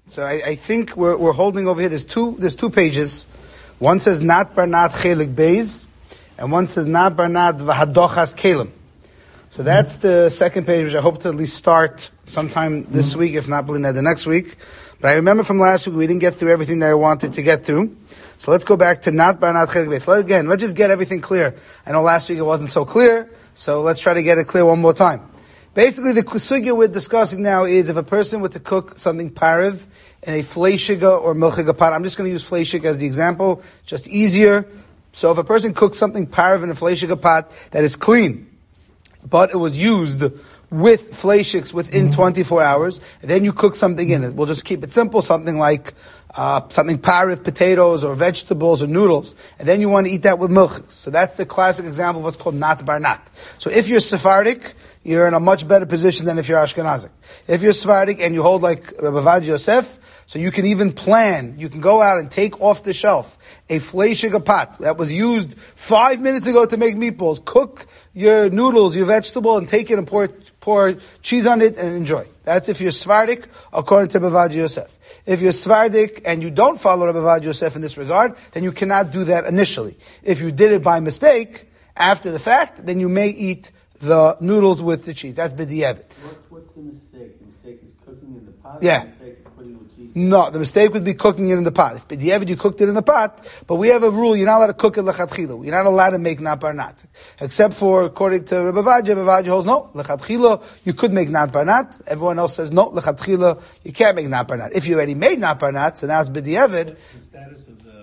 So I think we're holding over here. There's two pages. One says Nat Barnat Chelik Beis, and one says Nat Barnat Vahadochas Kelim. So that's the second page, which I hope to at least start sometime this week, if not the next week. But I remember from last week we didn't get through everything that I wanted to get through. So let's go back to Nat Barnat Chelik Beis. So again, let's just get everything clear. I know last week it wasn't so clear, so let's try to get it clear one more time. Basically, the sugya we're discussing now is if a person were to cook something pariv in a fleishiga or milchiga pot. I'm just going to use fleishiga as the example, just easier. So if a person cooks something pariv in a fleishiga pot that is clean, but it was used with fleishiks within 24 hours, and then you cook something in it. We'll just keep it simple, something like something pariv, potatoes or vegetables or noodles, and then you want to eat that with milchiks. So that's the classic example of what's called nat barnat. So if you're Sephardic, you're in a much better position than if you're Ashkenazic. If you're Sephardic and you hold like Rabbi Ovadia Yosef, so you can even plan, you can go out and take off the shelf a fleishiga pot that was used 5 minutes ago to make meatballs, cook your noodles, your vegetable, and take it and pour cheese on it and enjoy. That's if you're Sephardic, according to Rabbi Ovadia Yosef. If you're Sephardic and you don't follow Rabbi Ovadia Yosef in this regard, then you cannot do that initially. If you did it by mistake, after the fact, then you may eat the noodles with the cheese. That's b'diavad. What's the mistake? The mistake is cooking in the pot? Yeah. The mistake is putting it with cheese? No, the mistake would be cooking it in the pot. If b'diavad you cooked it in the pot, but we have a rule, you're not allowed to cook it lechatchila. You're not allowed to make nat barnat. Except for, according to Rabbi Ovadia holds no, lechatchila, you could make nat barnat. Everyone else says no, lechatchila, you can't make nat barnat. If you already made nat barnat, so now it's b'diavad. The status of the,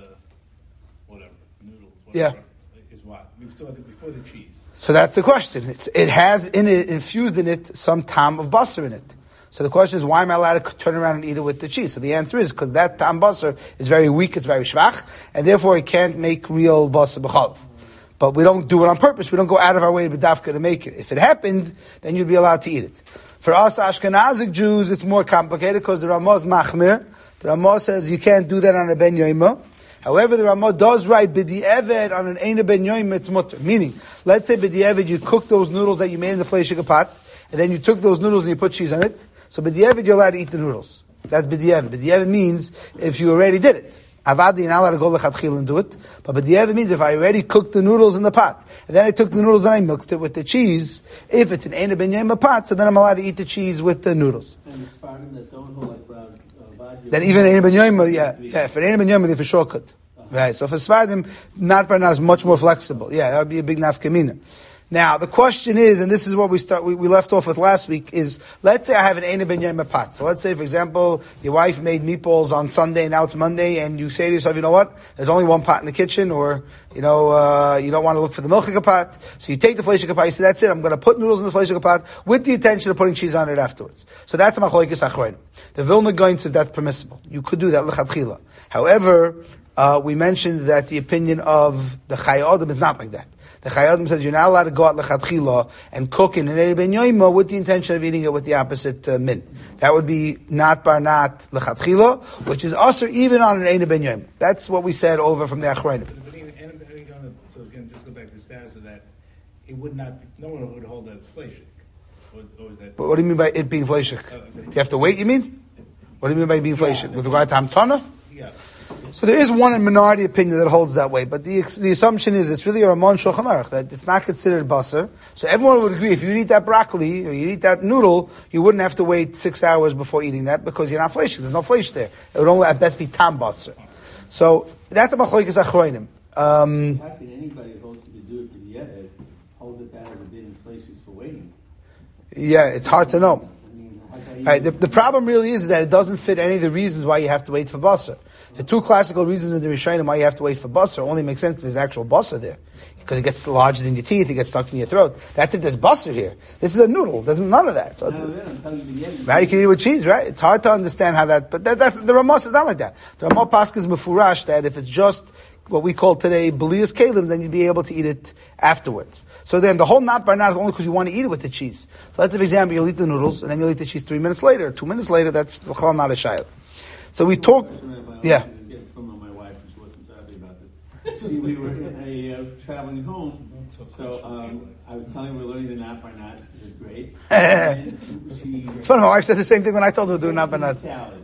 noodles, whatever, is what? We saw it before the cheese. So that's the question. It has in it, infused in it, some tam of basar in it. So the question is, why am I allowed to turn around and eat it with the cheese? So the answer is, because that tam basar is very weak, it's very shvach, and therefore it can't make real basar b'chalav. But we don't do it on purpose. We don't go out of our way b'dafka to make it. If it happened, then you'd be allowed to eat it. For us Ashkenazic Jews, it's more complicated because the Ramah is machmir. The Ramah says you can't do that on a ben yoimah. However, the Ramah does write b'di'eved on an Eina ben yoim it's mutter. Meaning, let's say b'di'eved you cook those noodles that you made in the fleishiga pot, and then you took those noodles and you put cheese on it. So b'di'eved you're allowed to eat the noodles. That's b'di'eved. B'di'eved means if you already did it. Avadi, you're not allowed to go lechatchil and do it. But b'di'eved means if I already cooked the noodles in the pot, and then I took the noodles and I mixed it with the cheese, if it's an Eina ben yoim pot, so then I'm allowed to eat the cheese with the noodles. And the Spartan that don't hold like That even Eina ben yoim, yeah, for Eina ben yoim, they for sure could. Right, so for Sfardim, nat barnat is much more flexible. Yeah, that would be a big nafkamina. Now, the question is, and this is what we left off with last week, is, let's say I have an Eina ben Yom pot. So let's say, for example, your wife made meatballs on Sunday, now it's Monday, and you say to yourself, you know what, there's only one pot in the kitchen, or, you don't want to look for the milchiga pot. So you take the fleishiga pot, you say, that's it, I'm going to put noodles in the fleishiga pot, with the intention of putting cheese on it afterwards. So that's a machlokes achronim. The Vilna Gaon says that's permissible. You could do that lechatchila. However, we mentioned that the opinion of the Chayei Adam is not like that. The Chayei Adam says you're not allowed to go out lechatchila and cook in an Eina ben yoima with the intention of eating it with the opposite min. That would be nat barnat lechatchila, which is also even on an Eina ben yoima. That's what we said over from the Achronim. So again, just go back to the status of that. It would not. No one would hold that it's fleshik. Or is that? What do you mean by it being fleshik? Do you have to wait? You mean? What do you mean by being fleshik? With regard to hamtana? Yeah. So there is one minority opinion that holds that way, but the assumption is it's really a Ramon Shulchan Aruch, that it's not considered basar. So everyone would agree if you eat that broccoli or you eat that noodle, you wouldn't have to wait 6 hours before eating that because you're not fleshik. There's no flesh there. It would only at best be tam basar. So that's a machlokes achronim. How can anybody who holds to do it to the edit hold it that as a din fleshes for waiting? Yeah, it's hard to know. Right, the problem really is that it doesn't fit any of the reasons why you have to wait for basar. The two classical reasons in the Rishonim why you have to wait for basar only make sense if there's actual basar there. Because it gets lodged in your teeth, it gets stuck in your throat. That's if there's basar here. This is a noodle. There's none of that. So right, you can eat it with cheese, right? It's hard to understand how that, but that's, the Ramah is not like that. The Ramah Pascha is mefurash that if it's just what we call today Belias Kalim, then you'd be able to eat it afterwards. So then the whole nat barnat is only because you want to eat it with the cheese. So let's say, for example, you'll eat the noodles, and then you'll eat the cheese 3 minutes later, 2 minutes later, that's not a shayla. So we talk, yeah. From my wife, she wasn't happy about this. We were traveling home, so I was telling her we're learning the nat barnat. She said, great. It's funny, my wife said the same thing when I told her to do nat barnat. Salad.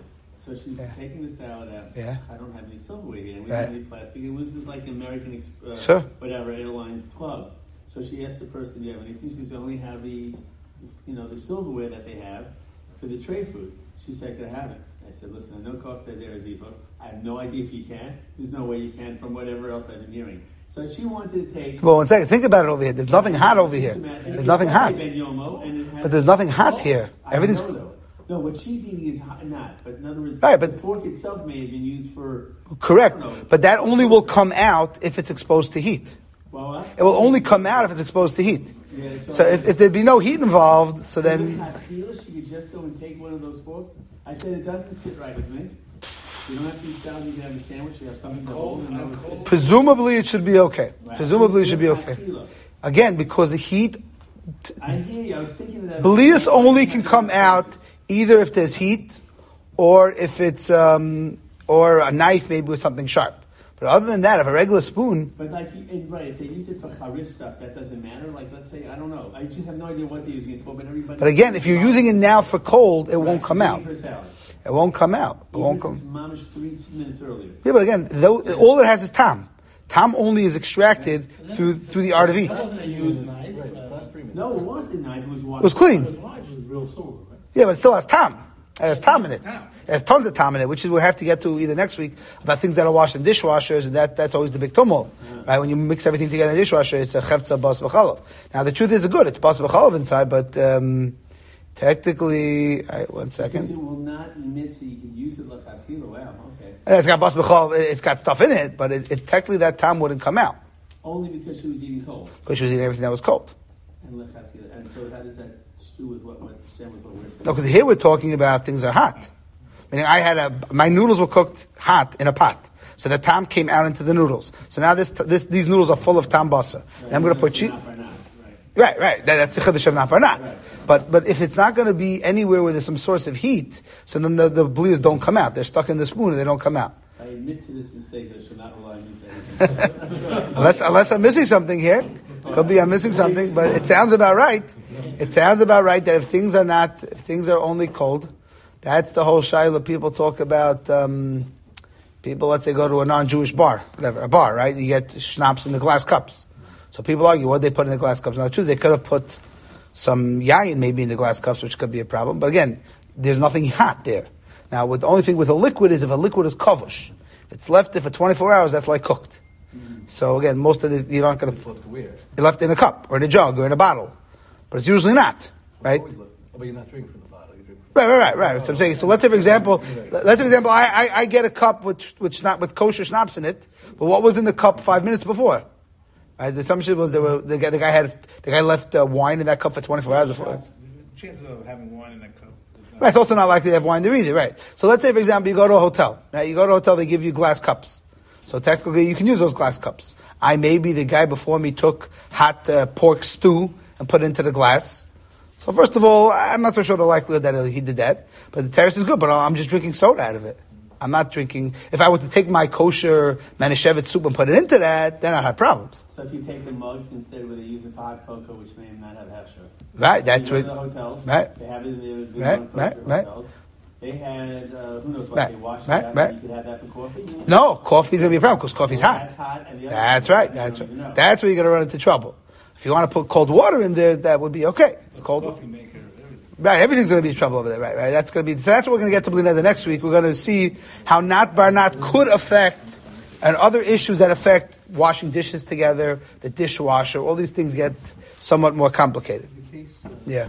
So she's taking the salad out. Yeah. I don't have any silverware here. We Right. don't have any plastic. It was just like American, Sure. whatever, Airlines Club. So she asked the person, do you have anything? She said, only have the silverware that they have for the tray food. She said, could I have it? I said, listen, I know coffee there is Eva. I have no idea if you can. There's no way you can from whatever else I've been hearing. So she wanted to take... Well, one second. Think about it over here. There's nothing hot over here. There's nothing hot. But there's nothing hot here. Everything's... No, what she's eating is not. But in other words, right, but the fork itself may have been used for... Correct. But that only will come out if it's exposed to heat. Well, it will only come out if it's exposed to heat. Yeah, so if there'd be no heat involved, so then... She could just go and take one of those forks. I said, it doesn't sit right with me. You don't have to eat salad, you can have a sandwich, you have something to hold. Presumably it should be okay. Right. Presumably it should be okay. Again, because the heat... I hear you, I was thinking of that. Blias only can come out either if there's heat, or if it's, or a knife maybe with something sharp. But other than that, if a regular spoon... But like, right, if they use it for charif stuff, that doesn't matter? Like, let's say, I don't know. I just have no idea what they're using it for, but everybody... But again, if you're using it now for cold, it won't come out. For salad. It won't come out. It won't come... Mamish 3 minutes earlier. Yeah, but again, all it has is tam. Tam only is extracted through the art of eat. No, it wasn't knife, it was water. It was clean. Real silver, right? Yeah, but it still has tam. It has tam in it. It has tons of tam in it, which is we'll have to get to either next week about things that are washed in dishwashers, and that's always the big tumult, right? When you mix everything together in a dishwasher, it's a chefza bas v'chalov. Now the truth is good; it's bas v'chalov inside, but technically, one second. Because it will not emit, so you can use it like achila. Wow, okay. And it's got bas v'chalov; it's got stuff in it, but it technically that tam wouldn't come out only because she was eating cold. Because she was eating everything that was cold. And lechatchila. And so how does that stew with what we're saying? No, because here we're talking about things that are hot. Meaning my noodles were cooked hot in a pot. So the tam came out into the noodles. So now these noodles are full of tam basa. Right. I'm going to put cheese. Right. That's the chiddush of naparnat. Right. But if it's not going to be anywhere where there's some source of heat, so then the blias don't come out. They're stuck in the spoon and they don't come out. I admit to this mistake. I should not rely on you. Unless I'm missing something here. Could be I'm missing something, but it sounds about right. It sounds about right that if things are only cold, that's the whole shayla. People talk about, people, let's say, go to a non-Jewish bar, whatever, a bar, right? You get schnapps in the glass cups. So people argue, what they put in the glass cups? Now, the truth, they could have put some yayin maybe in the glass cups, which could be a problem. But again, there's nothing hot there. Now, the only thing with a liquid is if a liquid is kovush. If it's left there for 24 hours, that's like cooked. So again, most of this, you're not going to... You're left in a cup, or in a jug, or in a bottle. But it's usually not, right? But you're not drinking from the bottle. You drink from Right. That's what I'm saying. So let's say, for example, I get a cup with kosher schnapps in it, but what was in the cup 5 minutes before? Right? The assumption was the guy left wine in that cup for 24 hours before. Chances of having wine in that cup. Right, it's also not likely to have wine there either, right? So let's say, for example, you go to a hotel. Right? You go to a hotel, they give you glass cups. So technically, you can use those glass cups. Maybe the guy before me took hot pork stew and put it into the glass. So first of all, I'm not so sure the likelihood that he did that. But the terrace is good, but I'm just drinking soda out of it. I'm not drinking... If I were to take my kosher Manischewitz soup and put it into that, then I'd have problems. So if you take the mugs instead where they use a hot cocoa, which may not have half sugar. Right, that's right. The hotels. Right. They have it in the right. hotels. They had, who knows what, they washed it out. You could have that for coffee? No, coffee's going to be a problem because coffee's hot. That's hot. And That's right. That's where you're going to run into trouble. If you want to put cold water in there, that would be okay. It's cold water. Right, everything's going to be in trouble over there. Right. That's going to be. So that's what we're going to get to Bli Neder next week. We're going to see how nat bar nat could affect, and other issues that affect washing dishes together, the dishwasher. All these things get somewhat more complicated. Yeah.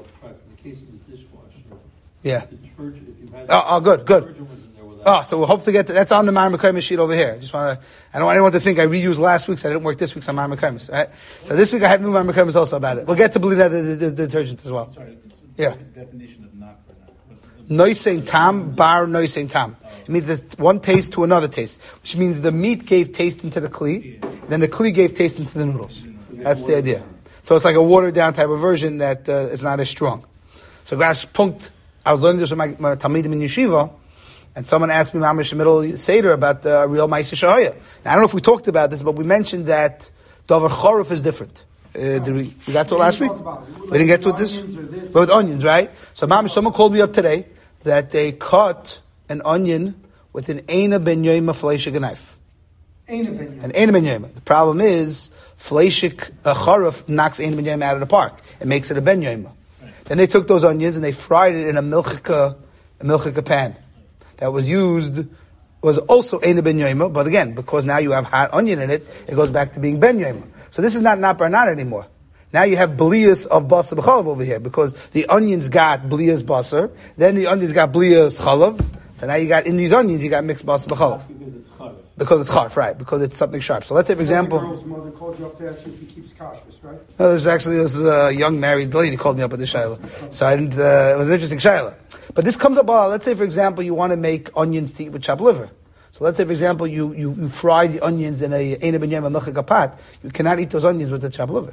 The case of the dishwasher. Yeah. Detergent, if you've had good. detergent was in there with that. So we'll hope to get to, that's on the Ma'amar Kaimis sheet over here. I don't want anyone to think I reused last week's. I didn't work this week's on Ma'amar Kaimis. Right? So this week I have new Ma'amar Kaimis also about it. We'll get to Bli Neder the detergent as well. Sorry, yeah. Definition of not for not. Noisein tam, bar noisein tam. It means there's one taste to another taste, which means the meat gave taste into the kli, then the kli gave taste into the noodles. That's the idea. So it's like a watered down type of version that is not as strong. So Grash Punkt, I was learning this with my Talmidim in Yeshiva, and someone asked me, Mamish Middle Seder, about real Ma'aseh Shahaya. Now I don't know if we talked about this, but we mentioned that Dover Choruf is different. Did we got to it last week? We didn't get to it this? But with onions, right? So Mamish, someone called me up today that they cut an onion with an Eina Ben Yoima Fleishik knife. Eina Ben Yoima. An Eina Ben Yoima. The problem is, Fleishik Charuf knocks Eina Ben Yoima out of the park. It makes it a Ben Yoima. Then they took those onions and they fried it in a milchika pan. That was also Eina Ben Yoima, but again, because now you have hot onion in it, it goes back to being Ben Yoima. So this is not barnat anymore. Now you have blias of basar b'chalav over here, because the onions got blias basar, then the onions got blias chalav, so now you got, in these onions, you got mixed basar b'chalav. Because it's charif. Because it's charf, right, because it's something sharp. So let's say, for example... The girl's mother called you up to ask you if he keeps kashrus, right? No, there was a young married lady called me up at the shayla. So I didn't, it was an interesting shayla. But this comes up, let's say, for example, you want to make onions to eat with chopped liver. So let's say, for example, you fry the onions in a Eina Ben Yoima milchika pot. You cannot eat those onions with the chopped liver.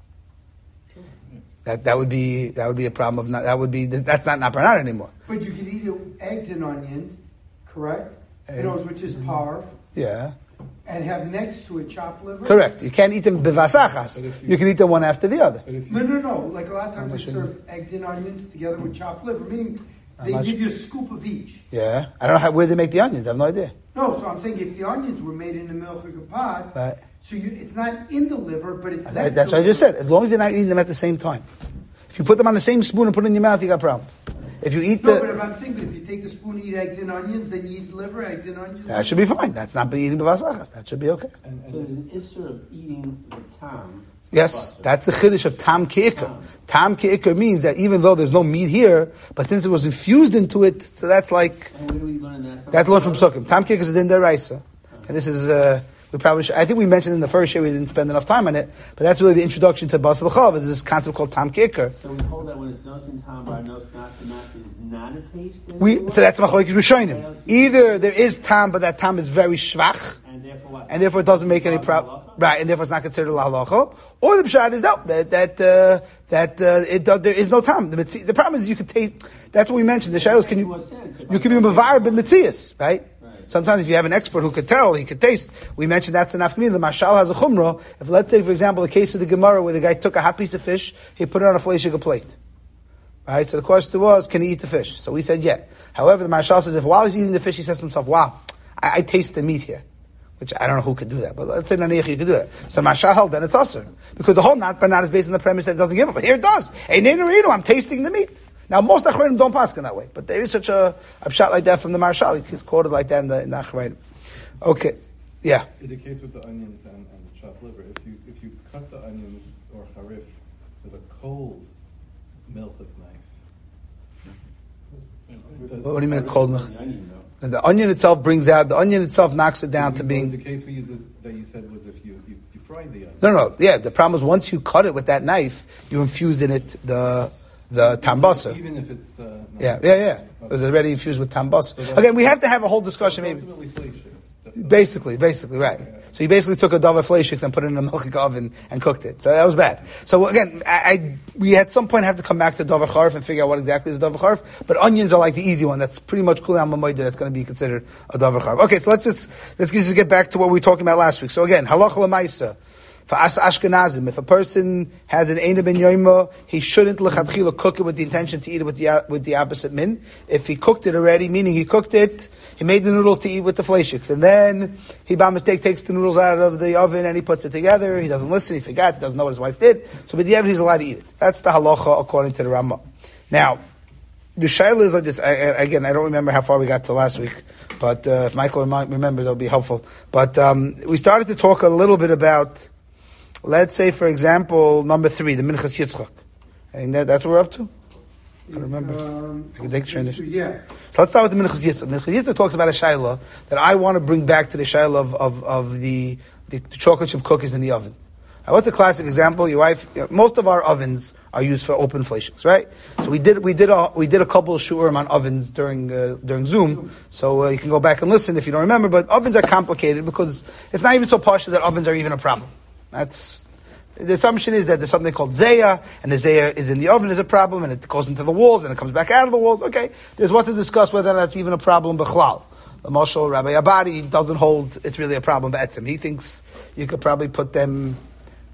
That would be a problem of that's not barnat anymore. But you can eat it with eggs and onions, correct? Eggs. Which is parv. Yeah. And have next to it chopped liver? Correct. You can't eat them bivasachas. You can eat them one after the other. No. Like a lot of times they serve eggs and onions together with chopped liver, meaning they give you a scoop of each. Yeah. I don't know where they make the onions. I have no idea. No, so I'm saying if the onions were made in the milchika pot, right. So it's not in the liver, but it's next That's what I just said. As long as you're not eating them at the same time. If you put them on the same spoon and put it in your mouth, you got problems. If you eat but I'm thinking if you take the spoon, eat eggs and onions, then you eat liver, eggs and onions. That should be fine. That's not eating bivasachas. That should be okay. So there's an issue of eating the tam. Yes, that's the chiddush of tam ke'ikr. Tam ke'ikr means that even though there's no meat here, but since it was infused into it, so that's like... And where do we learn that from? That's learned from Sukkim. Tam ke'ikr is a din deraisa. And this is... we probably should, I think we mentioned in the first year, we didn't spend enough time on it, but that's really the introduction to basar b'chalav, is this concept called tam ke'ikr. So we hold that when it's nosin tam bar nos not is not a taste. So that's machlokes rishonim. Either there is tam, but that tam is very shvach, and therefore what? And therefore it doesn't make any problem. Right, and therefore it's not considered a halacha. Or the pshat is no, there is no tam. The problem is you could taste. That's what we mentioned. The shaylos can you can be mavar ben mitzias, right? Sometimes if you have an expert who could tell, he could taste. We mentioned that's the nafkamina. The mashal has a chumrah. If let's say, for example, the case of the Gemara where the guy took a hot piece of fish, he put it on a fleishik plate. Right? So the question was, can he eat the fish? So we said, yeah. However, the mashal says, if while he's eating the fish, he says to himself, wow, I taste the meat here. Which I don't know who could do that, but let's say Naniach you could do that. So mashal held, then it's usher. Because the whole not barnat is based on the premise that it doesn't give up. But here it does. I'm tasting the meat. Now, most Achronim don't pass in that way, but there is such a pshat like that from the Marshal. He's quoted like that in the Achronim. Okay, yeah. In the case with the onions and the chopped liver, if you cut the onions or harif with a cold milchik knife. What do you mean a cold milchik? The onion itself knocks it down to being... The case we used that you said was if you fried the onion. No. Yeah, the problem is once you cut it with that knife, you infused in it the tam basar. Even if it's... Yeah. It was already infused with tam basar. So again, we have to have a whole discussion maybe. Basically, right. So he basically took a davar fleishiks and put it in a milchik oven and cooked it. So that was bad. So again, we at some point have to come back to davar charf and figure out what exactly is davar charf. But onions are like the easy one. That's pretty much kulam mamoida. That's going to be considered a davar charf. Okay, so let's just get back to what we were talking about last week. So again, halacha lemaisa. For Ashkenazim, if a person has an Eina Ben Yoima, he shouldn't lechatchila cook it with the intention to eat it with the opposite min. If he cooked it already, meaning he cooked it, he made the noodles to eat with the fleishiks, and then he by mistake takes the noodles out of the oven and he puts it together. He doesn't listen, he forgets, he doesn't know what his wife did. So, but the he's allowed to eat it. That's the halacha according to the Rambam. Now, the shayla is like this. Again, I don't remember how far we got to last week, but if Michael remembers, that'll be helpful. But we started to talk a little bit about. Let's say, for example, number 3, the Minchas Yitzchak. I think that's what we're up to? I don't remember. I can take transition. Yeah. So let's start with the Minchas Yitzchak. Minchas Yitzchak talks about a shayla that I want to bring back to the shayla of the chocolate chip cookies in the oven. Now, what's a classic example? Your wife, most of our ovens are used for open fleishiks, right? So we did a couple of shurim on ovens during Zoom. So you can go back and listen if you don't remember. But ovens are complicated because it's not even so partial that ovens are even a problem. That's the assumption is that there's something called zeya, and the zeya is in the oven is a problem, and it goes into the walls, and it comes back out of the walls. Okay, there's what to discuss whether that's even a problem. B'chlal, the Moshe Rabbi Abadi doesn't hold it's really a problem. B'etzim, he thinks you could probably put them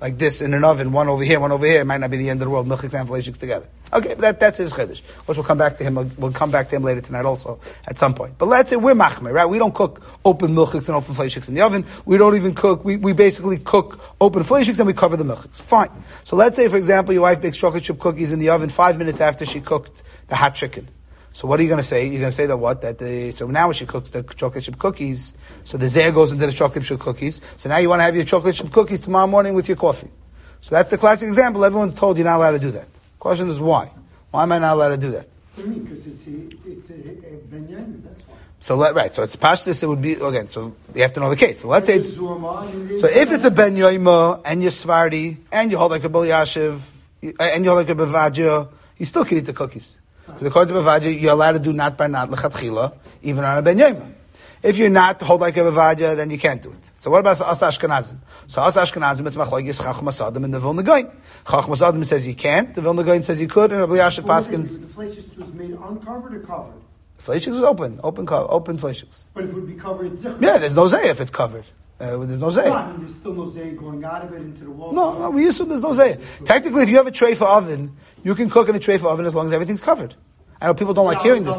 like this in an oven, one over here, it might not be the end of the world, milchiks and fleishiks together. Okay, that's his chiddush. Which we'll come back to him. We'll come back to him later tonight also at some point. But let's say we're machmer, right? We don't cook open milchiks and open fleishiks in the oven. We don't even cook. We basically cook open fleishiks and we cover the milchiks. Fine. So let's say, for example, your wife bakes chocolate chip cookies in the oven 5 minutes after she cooked the hot chicken. So what are you going to say? You're going to say that what? So now when she cooks the chocolate chip cookies, so the zeh goes into the chocolate chip cookies. So now you want to have your chocolate chip cookies tomorrow morning with your coffee. So that's the classic example. Everyone's told you're not allowed to do that. Question is why? Why am I not allowed to do that? What do you mean? Because it's a ben yamin, that's why. So right. So it's pashtus. It would be again. So you have to know the case. So let's say it's, so if it's a ben yoima and you're svardi and you hold like a bel yashiv and you hold like a bevadja, you still can eat the cookies. Because according to bevadja, you're allowed to do not by not lechatchila even on a ben yoima. If you're not hold like a bevadja, then you can't do it. So what about us Ashkenazim? So us Ashkenazim, it's machlokes Chacham Asadim and the Vilna Gaon. Chacham Asadim says you can't. The Vilna Gaon says you could. And Rabbi Yashiv Paskins. The fleishiks was made uncovered or covered? Fleishiks was open fleishiks. But if it would be covered, it's yeah, there's no zeh if it's covered. There's no zeh. No, I mean, there's still no zeh going out of it into the wall. No, we assume there's no zeh. Technically, if you have a tray for oven, you can cook in a tray for oven as long as everything's covered. I know people don't like hearing this.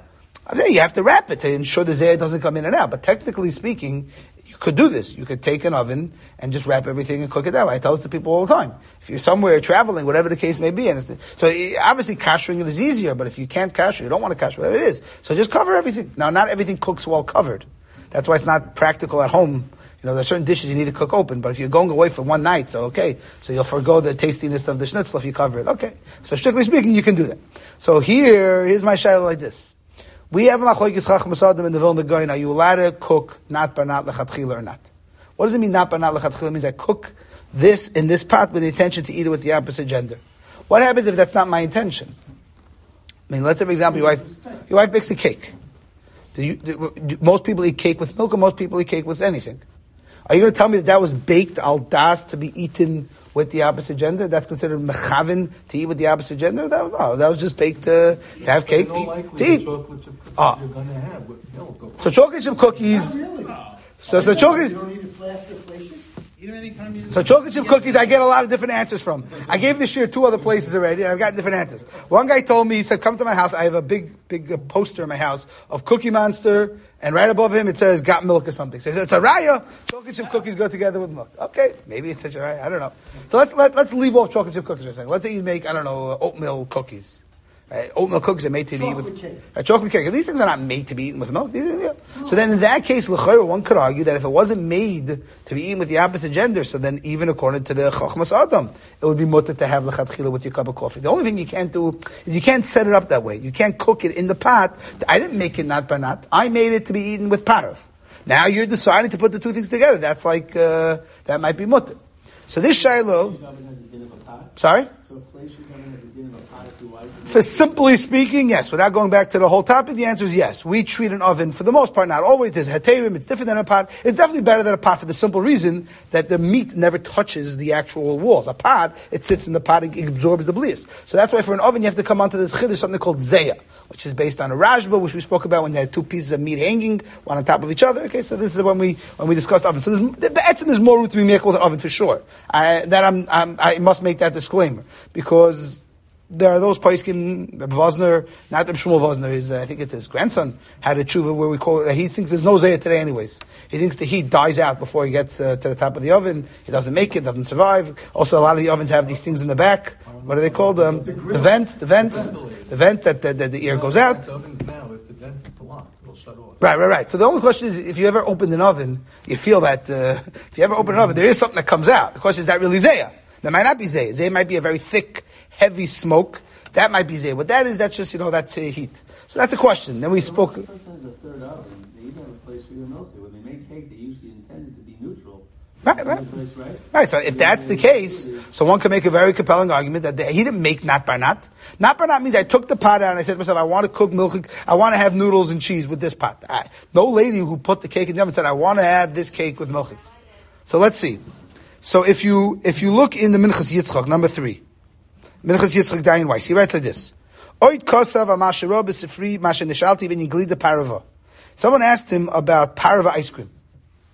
You have to wrap it to ensure the zeh doesn't come in and out. But technically speaking, you could do this. You could take an oven and just wrap everything and cook it that way. I tell this to people all the time. If you're somewhere traveling, whatever the case may be, and so obviously kashering it is easier. But if you can't kasher, you don't want to kasher, whatever it is. So just cover everything. Now, not everything cooks well covered. That's why it's not practical at home. You know, there are certain dishes you need to cook open, but if you're going away for one night, so okay. So you'll forgo the tastiness of the schnitzel if you cover it. Okay. So strictly speaking, you can do that. So here's my shayla like this. We have a machlokes Chacham Asadim in the Vilna Gaon. Are you allowed to cook not barnat lechatchila or not? What does it mean not barnat lechatchila? It means I cook this in this pot with the intention to eat it with the opposite gender. What happens if that's not my intention? I mean, let's say, for example, your wife bakes a cake. Do most people eat cake with milk, or most people eat cake with anything? Are you going to tell me that was baked al das to be eaten with the opposite gender? That's considered mechavin to eat with the opposite gender? That was just baked to have cake to eat. Chocolate chip cookies you're going to have with milk. So chocolate chip cookies. So chocolate. You don't need a flask of fleishiks? So chocolate chip cookies, I get a lot of different answers from. I gave this year 2 other places already, and I've gotten different answers. One guy told me, he said, come to my house, I have a big poster in my house of Cookie Monster, and right above him it says, got milk or something. So he said, it's a raya, chocolate chip cookies go together with milk. Okay, maybe it's such a raya, I don't know. So let's leave off chocolate chip cookies for a second. Let's say you make, oatmeal cookies. Right? Oatmeal cookies are made to be eaten with chocolate cake. These things are not made to be eaten with milk. So then in that case, l'chayr, one could argue that if it wasn't made to be eaten with the opposite gender, so then even according to the Chachmas Adam, it would be mutter to have lechatchila with your cup of coffee. The only thing you can't do is you can't set it up that way. You can't cook it in the pot. I didn't make it not by not. I made it to be eaten with parav. Now you're deciding to put the two things together. That's like, that might be mutter. So this Shiloh... Sorry? For simply speaking, yes. Without going back to the whole topic, the answer is yes. We treat an oven, for the most part, not always. There's heterim, it's different than a pot. It's definitely better than a pot for the simple reason that the meat never touches the actual walls. A pot, it sits in the pot, it absorbs the blias. So that's why for an oven, you have to come onto this chiddush, something called zeya, which is based on a rajba, which we spoke about when they had 2 pieces of meat hanging, one on top of each other. Okay, so this is when we discussed oven. So there's more room to be made with an oven for sure. I must make that disclaimer, because there are those poskim, Reb Vosner, not Reb Shmuel Vosner, I think it's his grandson, had a tshuva where we call it, he thinks there's no zayah today anyways. He thinks the heat dies out before he gets to the top of the oven. He doesn't make it, doesn't survive. Also, a lot of the ovens have these things in the back. What are they called? The vents that the air goes out. Right. So the only question is, if you ever opened an oven, you feel that, if you ever open an oven, there is something that comes out. The question is that really zayah? That might not be zayah. Zayah might be a very thick, heavy smoke. That might be zayah. What that is, that's just, that's heat. So that's a question. Then we spoke. Sometimes the third oven, they even have a place for your milk. When they make cake, they usually intend it to be neutral. Right. So if that's the case, so one can make a very compelling argument that he didn't make not barnat. Not barnat means I took the pot out and I said to myself, I want to cook milk, I want to have noodles and cheese with this pot. No lady who put the cake in the oven said, I want to have this cake with milk. So let's see. So if you look in the Minchas Yitzchak, number 3, Minchas Yitzchak Dayan Weiss, he writes like this: Oit kosav amashero b'sifri masha nishalti v'niglida parava. Someone asked him about parava ice cream.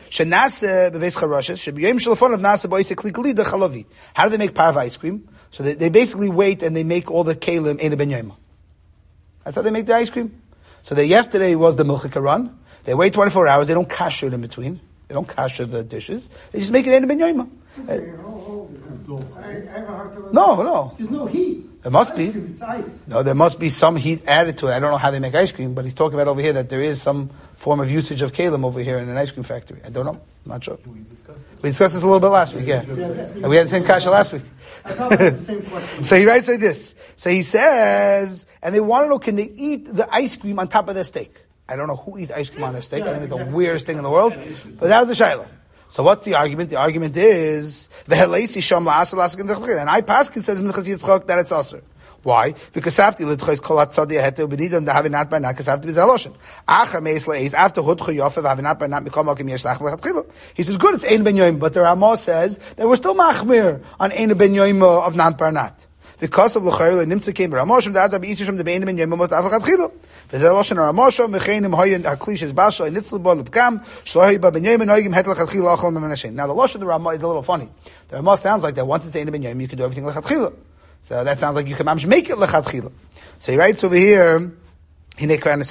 Shenase bebeis charoshes shebiyim shelafonav nase boisek liglida chalavi. How do they make parva ice cream? So they basically wait and they make all the kelim in a ben yoima. That's how they make the ice cream. So yesterday was the milchika run. They wait 24 hours. They don't kasher it in between. They don't kasher the dishes. They just make it in a ben yoima. I have a hard time. No. There's no heat. There must be. Ice cream, it's ice. No, there must be some heat added to it. I don't know how they make ice cream, but he's talking about over here that there is some form of usage of kalim over here in an ice cream factory. I don't know. I'm not sure. We discussed this a little bit last week, yeah. And we had the same kasha last week. I thought it was the same question. So he writes like this. So he says, and they want to know, can they eat the ice cream on top of their steak? I don't know who eats ice cream on their steak. I think it's the weirdest thing in the world. But that was the shayla. So what's the argument? The argument is and I Paskin says that it's aser. Why? Because after lidchois kol hatzadi heter b'nidan da have not by not because after bizaloshin. Acha meisla is after hudcho yofe have not by not mikom akim yesh lach lechatchila. He says good. It's ein ben yoim, but the Ramah says that we're still machmir on ein ben yoim of not barnat. Because of l'chayil nimtze came Ramah shem da adam b'isishim the ben ben yoim mot avachatchila. V'zaloshin Ramah shem mechenim hoyin haklishes basha nitzl bo lepkam shlohi ba ben yoim noigim het lechatchila achol memenashin. Now the loshin of the Ramah is a little funny. The Ramah sounds like that once it's ein ben yoim you can do everything lechatchila. So that sounds like you can make it lechatchila. So he writes over here, and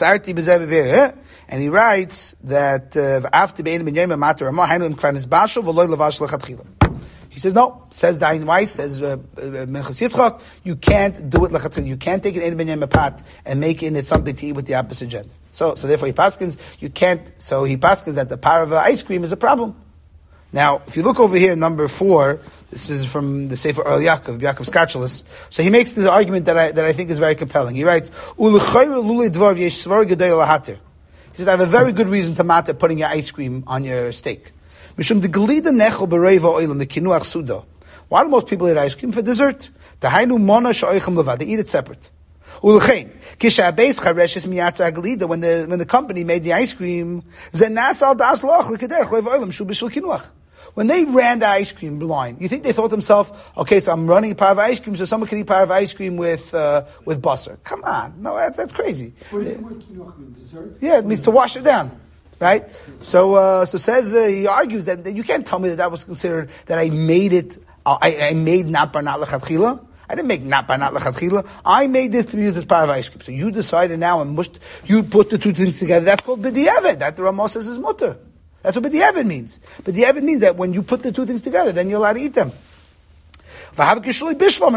he writes that after bein ben yom matter amah hainu kvarnis basho v'loy lavash lechatchila. He says no. Says Dayan Weiss, says Minchas Yitzchak, you can't do it lechatchila. You can't take an ein ben yom pot and make it something to eat with the opposite gender. So therefore he paskins you can't. So he paskins that the parava ice cream is a problem. Now, if you look over here, number 4, this is from the Sefer Earl Yaakov Skatchelis. So he makes this argument that I think is very compelling. He writes, He says, I have a very good reason to matter putting your ice cream on your steak. Why do most people eat ice cream? For dessert. They eat it separate. When the company made the ice cream, when they ran the ice cream line, you think they thought to themselves, okay, so I'm running a par of ice cream, so someone can eat par of ice cream with basar. Come on. No, that's crazy. What is quinoa mean? Dessert? Yeah, it means to wash it down. Right? So says, he argues that you can't tell me that was considered, that I made it, I made not bar not lechatchila. I didn't make not by not lechatchila. I made this to be used as part of ice cream. So you decided now and you put the two things together. That's called b'di'evet. That the Ramah says is mutter. That's what b'di'evet means. B'di'evet means that when you put the two things together, then you're allowed to eat them. According to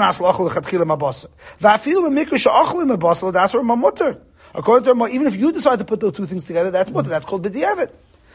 Ramah, even if you decide to put those two things together, that's mutter. That's called b'di'evet.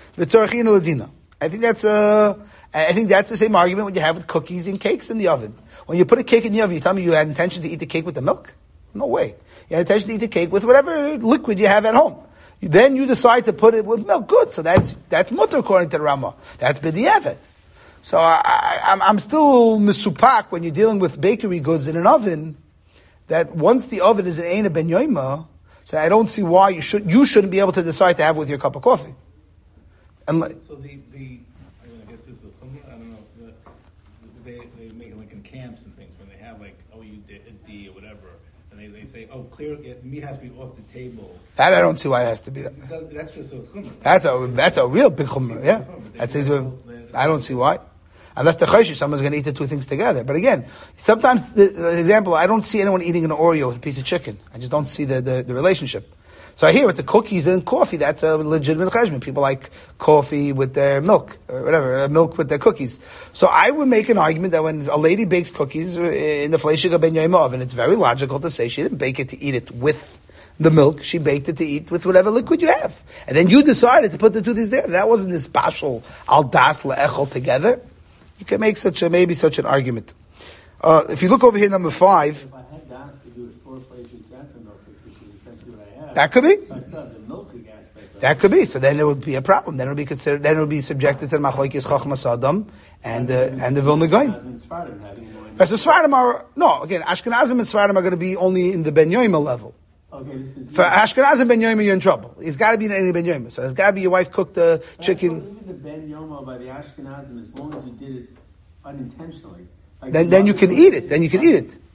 I think that's the same argument when you have with cookies and cakes in the oven. When you put a cake in the oven, you tell me you had intention to eat the cake with the milk? No way. You had intention to eat the cake with whatever liquid you have at home. Then you decide to put it with milk. Good. So that's mutter according to the Ramah. That's b'di'evet. So I'm still misupak when you're dealing with bakery goods in an oven, that once the oven is an ein ben yoima, so I don't see why you shouldn't be able to decide to have it with your cup of coffee. So I guess this is, I don't know, they make it like in camps and things, when they have like, you did a D or whatever, and they say, clear, meat has to be off the table. That I don't see why it has to be that. That's just a chumrah. That's a real big chumrah, yeah. I don't see why. Unless the choshesh, someone's going to eat the two things together. But again, sometimes, the example, I don't see anyone eating an Oreo with a piece of chicken. I just don't see the relationship. So I hear with the cookies and coffee, that's a legitimate cheshbon. People like coffee with their milk, or whatever, milk with their cookies. So I would make an argument that when a lady bakes cookies in the fleishig ben yoima oven, it's very logical to say she didn't bake it to eat it with the milk, she baked it to eat with whatever liquid you have. And then you decided to put the two things there. That wasn't this bashal al das le'echol together. You can make such an argument. If you look over here, number 5. If I had das to do a 4 flavors example milk, which is essentially what I have. That could be. So I still have the milking aspect. That could be. So then it would be a problem. Then it would be considered. Then it would be subjected to the machlokes chachmas adam and the Vilna Gaon. So Sfardim are again Ashkenazim and Sfardim are going to be only in the ben yoima level. Okay, this is for Ashkenazim ben yoima, you're in trouble. It's got to be in any ben yoima. So it's got to be your wife cooked the chicken. Even the ben yoma by the Ashkenazim, as long as you did it unintentionally. Like then you can eat it. Then you can eat it.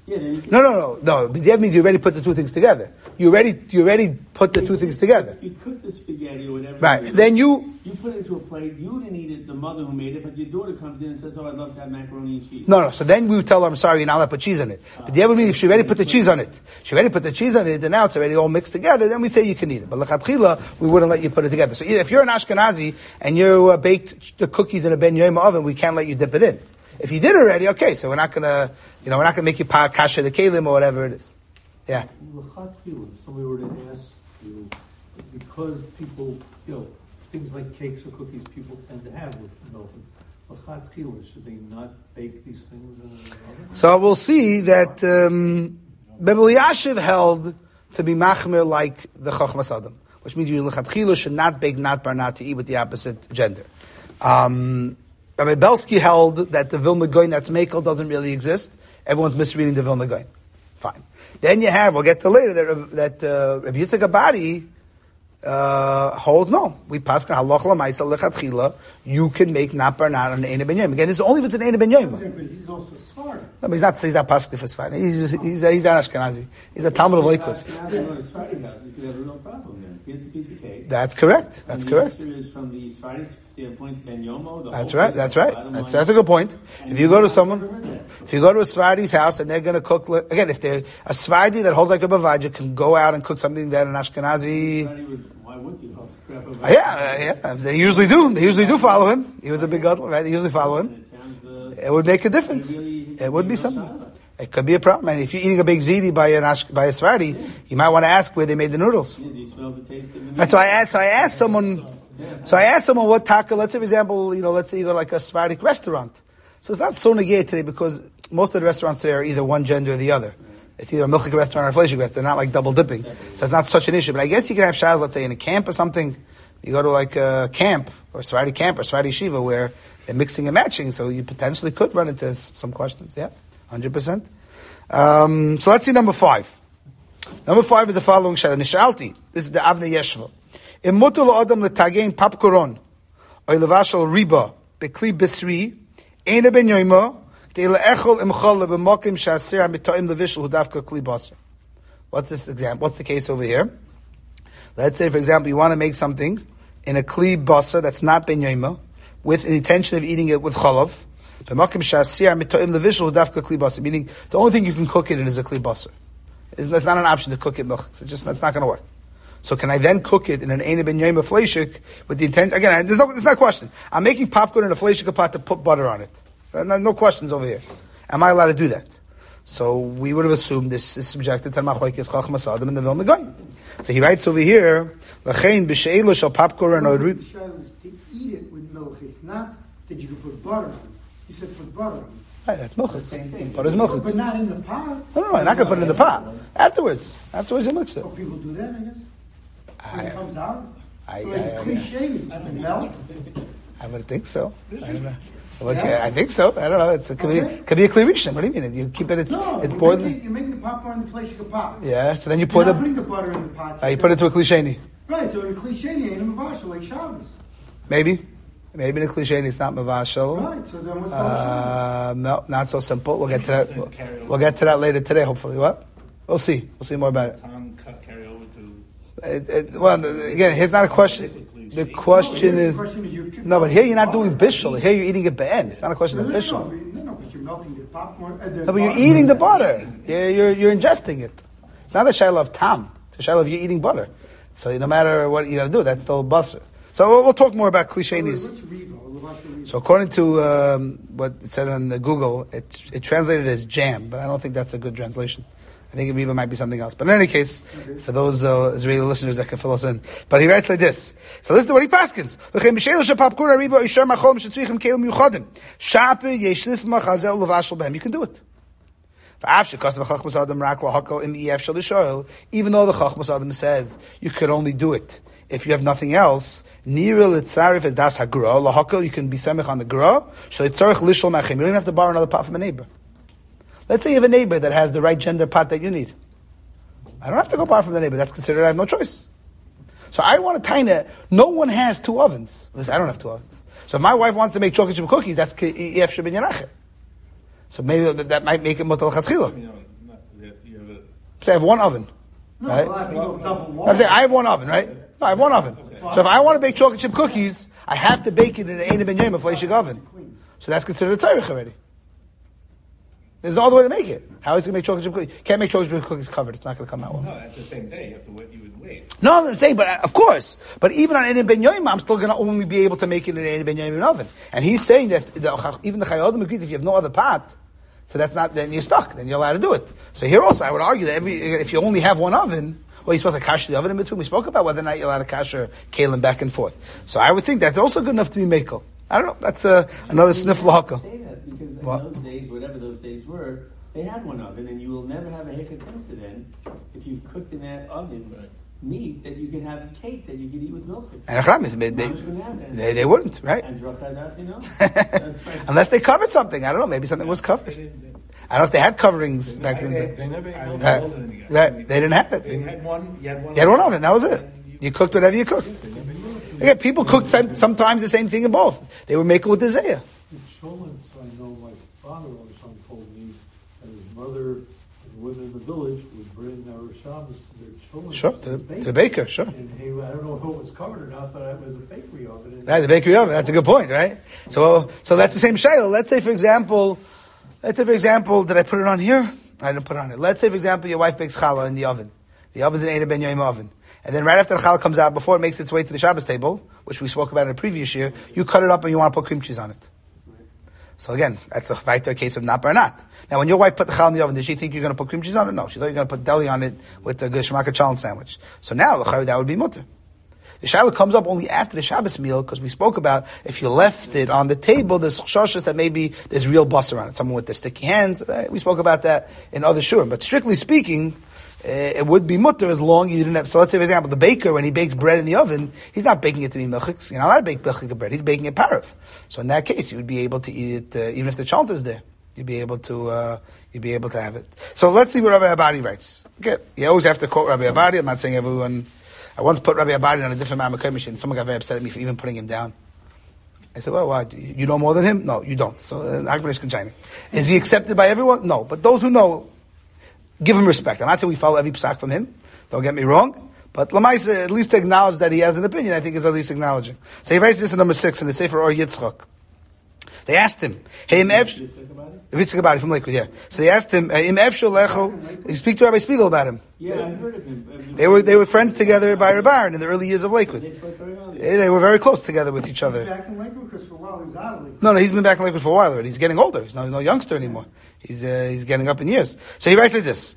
Yeah, then you can, No. B'diavad means you already put the two things together. You already put the two things together. You cook the spaghetti or whatever. Right. Then you put it into a plate. You didn't eat it, the mother who made it, but your daughter comes in and says, "Oh, I'd love to have macaroni and cheese." No. So then we would tell her, I'm sorry, you're not allowed to put cheese on it. But the other means if she already put the cheese on it, and now it's already all mixed together, then we say you can eat it. But l'chatchila, we wouldn't let you put it together. So if you're an Ashkenazi and you baked the cookies in a ben yoyma oven, we can't let you dip it in. If you did already, okay, so we're not gonna make you kasha the kalim or whatever it is. Yeah. L'chatchila, if somebody were to ask you, because people, things like cakes or cookies people tend to have with milk. L'chatchila, should they not bake these things in an oven? So we'll see that Bebel Yashiv held to be machmir like the Chochmas Adam, which means you l'chatchila should not bake not bar not to eat with the opposite gender. Rabbi Belsky held that the Vilna Goin that's Mekel doesn't really exist. Everyone's misreading the Vilna Goin. Fine. Then you have, we'll get to later, that Rabbi Yitzchak Abadi holds no. We pass halacha l'maisa lechatchila. You can make not bar not on Eina Ben Yom. Again, this is only if it's an Eina Ben Yom. But he's also smart. No, but he's not pasuk for Sfardi. He's an Ashkenazi. He's a Talmud of Lakewood. That's correct. That's correct. That's right. That's a good point. If you go to a Sfardi's house and they're going to cook, again, if they're a Sfardi that holds like a Bavaja can go out and cook something that an Ashkenazi. Why would you? Yeah. They usually do. They usually do follow him. He was a big gadol, right? They usually follow him. It would make a difference. It would be something. It could be a problem. And if you're eating a big ziti by a Sfardi, you might want to ask where they made the noodles. And so I asked someone what taka. Let's say, for example, let's say you go to like a Sephardic restaurant. So it's not so negate today because most of the restaurants today are either one gender or the other. It's either a milchik restaurant or a fleishik restaurant. They're not like double dipping. So it's not such an issue. But I guess you can have shaylas, let's say in a camp or something. You go to like a camp or Sephardic camp or Sephardic shiva where they're mixing and matching. So you potentially could run into some questions. Yeah, 100%. So let's see number 5. Number 5 is the following shayla. Nishalti. This is the Avnei Yeshva. Imutu lo-adam l'tagein popcorn or levashal riba bekli bisri eina ben yoyma k'dei le'echol imchol le'b'mokim sha'asir ha'mitoim levishal hudavka kli basar. What's this example? What's the case over here? Let's say, for example, you want to make something in a kli basar that's not ben yoyma with the intention of eating it with chalav. B'mokim sha'asir ha'mitoim levishal hudavka kli basar. Meaning, the only thing you can cook it in is a kli basar. It's not an option to cook it milk. It's not going to work. So can I then cook it in an Eina Ben Yoma fleishik with the intent? Again, there's not a question. I'm making popcorn in a fleishik pot to put butter on it. No questions over here. Am I allowed to do that? So we would have assumed this is subjected to Machlokes Chachmas Adam and the Vilna Goin. So he writes over here, L'chein b'she'elo shel popcorn or The shayla is to eat it with milk. It's not that you can put butter on it. You said put butter on it. Right, that's milk. Butter's milk. But not in the pot. No, I'm not going to put it in the pot. Afterwards you mix it. Oh, people do that, I guess. When it comes out. I Melt. would think so. I don't know. I think so. I don't know. Could be a clearation. What do you mean? You keep it. It's boiled. You're making the popcorn in the fleishik pot. Yeah. So then you pour You're not putting the butter in the pot. You put it to a klisheni. Right. So in a klisheni, ain't a mavashal like Shabbos. Maybe in a klisheni it's not mavashal. Right. So then what's the no, not so simple. We'll get to that. We'll get to that later today. Hopefully, what? We'll see. We'll see more about it. Carry over to. Well, again, here's not a question. The question is no, but here you're not doing bishul. Here you're eating it be'en. It's not a question of bishul. No, but you're melting the popcorn. No, but you're eating the butter. You're ingesting it. It's not a shayla of tam. It's a shayla of you eating butter. So no matter what you got to do, that's still basar. So we'll talk more about cliches. So according to what it said on the Google, it translated as jam, but I don't think that's a good translation. I think it might be something else. But in any case, for those Israeli listeners that can fill us in. But he writes like this. So listen to what he paskins. You can do it. Even though the Chachmas Adam says you could only do it if you have nothing else, Niril Itzarif is Das HaGra, Lahakal, you can be Semech on the Gra, Shal Itzarich Lishol Machim. You don't have to borrow another pot from a neighbor. Let's say you have a neighbor that has the right gender pot that you need. I don't have to go borrow from the neighbor. That's considered I have no choice. So I want a taina. No one has 2 ovens. Listen, I don't have 2 ovens. So if my wife wants to make chocolate chip cookies, that's Ef Shebin Yanache. So maybe that might make it Motal Chatchila. Say I have one oven, No, right? a lot of people double wall. I'm saying I have one oven, right? No, I have one oven. So if I want to bake chocolate chip cookies, I have to bake it in an Ein Ben Yom, a fleishig oven. So that's considered a Torah already. There's no other way to make it. How is he going to make chocolate chip cookies? Can't make chocolate chip cookies covered. It's not going to come out well. No, at the same day, you have to wait. You would wait. No, I'm saying, but of course. But even on Ein Ben Yom, I'm still going to only be able to make it in an Ein Ben Yom oven. And he's saying that even the Chayyim agrees if you have no other pot, so that's not, then you're stuck. Then you're allowed to do it. So here also, I would argue that if you only have one oven, well, you're supposed to kasher the oven in between. We spoke about whether or not you're allowed to kasher kalim back and forth. So I would think that's also good enough to be mekel. I don't know. That's another sniff lahaka. Say that because in What? those days, whatever those days were, they had one oven, and you will never have a hekad kemsa then if you cooked in that oven meat that you can have cake that you can eat with milk. And they wouldn't, right? And drachadav, you know? That's right. Unless they covered something. I don't know. Maybe something was covered. I don't know if they had coverings back then. They never I was Right. older than you guys. Right. They didn't have it. You had one. You had one. You had one oven. That was it. You cooked whatever you cooked. Again, people cooked sometimes the same thing in both. They were making with the zayah. In Cholents, I know my father or son told me that his mother and women in the village would bring their Shabbos to their children. Sure, to the baker, sure. And he, I don't know if it was covered or not, but it was a bakery oven. Right, the bakery oven. That's a good point, right? So that's the same shayla. Let's say, for example, did I put it on here? I didn't put it on it. Let's say, for example, your wife bakes challah in the oven. The oven's an Ein Ben Yom oven. And then right after the challah comes out, before it makes its way to the Shabbos table, which we spoke about in a previous year, you cut it up and you want to put cream cheese on it. So again, that's a weiter case of not bar not. Now, when your wife put the challah in the oven, did she think you're going to put cream cheese on it? No, she thought you're going to put deli on it with the shmaka challah sandwich. So now, that would be mutter. The shaila comes up only after the Shabbos meal, because we spoke about if you left it on the table, there's choshes that maybe there's real busser on it. Someone with their sticky hands. We spoke about that in other shurim. But strictly speaking, it would be mutter as long as you didn't have. So let's say, for example, the baker, when he bakes bread in the oven, he's not baking it to be milchiks. You're not allowed to bake milchik bread. He's baking it paraf. So in that case, you would be able to eat it, even if the chant is there. You'd be able to have it. So let's see what Rabbi Abadi writes. Okay, you always have to quote Rabbi Abadi. I'm not saying everyone. I once put Rabbi Abadi on a different Ma'amakay machine. Someone got very upset at me for even putting him down. I said, well, why? You know more than him? No, you don't. So, is he accepted by everyone? No. But those who know, give him respect. I'm not saying we follow every psak from him. Don't get me wrong. But Lamaisa, at least to acknowledge that he has an opinion, I think is at least acknowledging. So he writes this in number 6 in the Sefer Or Yitzchak. They asked him, hey, Yitzchak Abadi from Lakewood, yeah. So they asked him, Im Efshel Lechel, you speak to Rabbi Spiegel about him. Yeah, I've heard of him. They were friends together by Rabbi in the early years of Lakewood. They were very close together with each other. Back in Lakewood, because for a while he was out of Lakewood. No, he's been back in Lakewood for a while already. He's getting older. He's no youngster anymore. He's getting up in years. So he writes like this.